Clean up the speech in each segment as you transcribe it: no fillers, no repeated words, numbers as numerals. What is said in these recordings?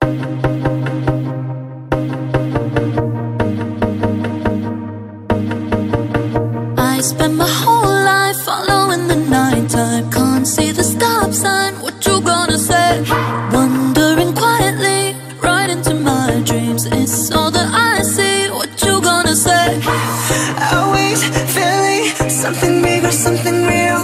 I spent my whole life following the nighttime. Can't see the stop sign, what you gonna say? Wandering quietly, right into my dreams. It's all that I see, what you gonna say? Always feeling something bigger, something real.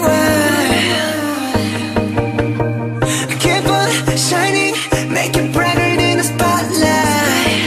Keep on shining, make it brighter than the spotlight.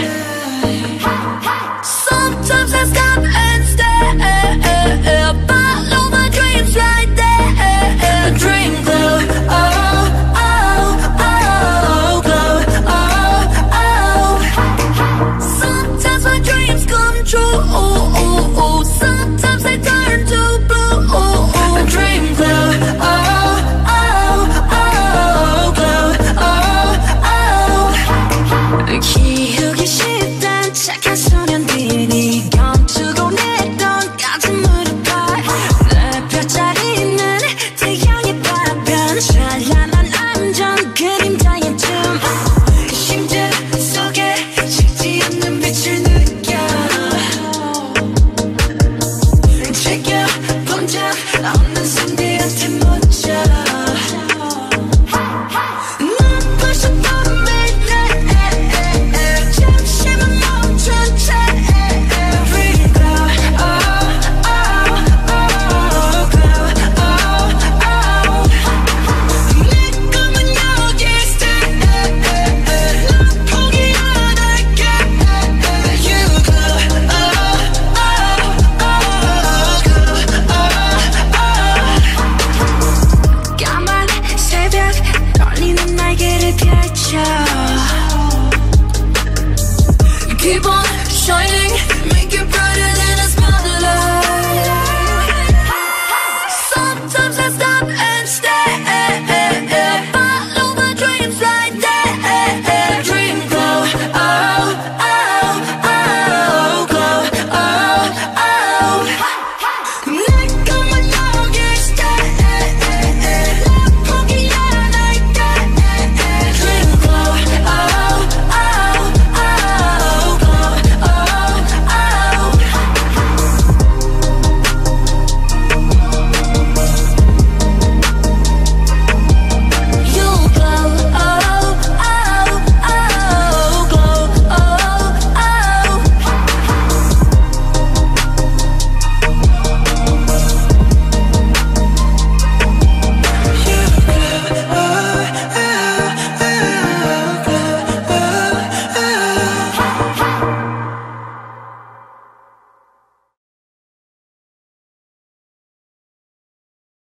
Sometimes I stop and stare, follow my dreams right there. Dream glow, oh, oh, oh, glow, oh, oh. Sometimes my dreams come true, sometimes they turn to blue. Dream glow, oh, oh, oh, glow, oh, oh. 키우기 쉽단 착한 소년들이 감추고 내던 가슴으로 봐. 내 뼈자리는 태양의 파편, 찬란한 안전 그림자의 춤. 심장 속에 식지 않는 빛을 느껴. 지켜본 적 없는 상대한테 묻혀. 넌 벌써 잠시만 멈춘 채 Pretty glow, oh, oh, oh, glow, oh, oh. 내 꿈은 여기 stay. 넌 포기 안 할게. You glow, oh, oh, oh, glow, oh, oh. 까만 새벽 떨리는 날개를 펼쳐. Keep on shining,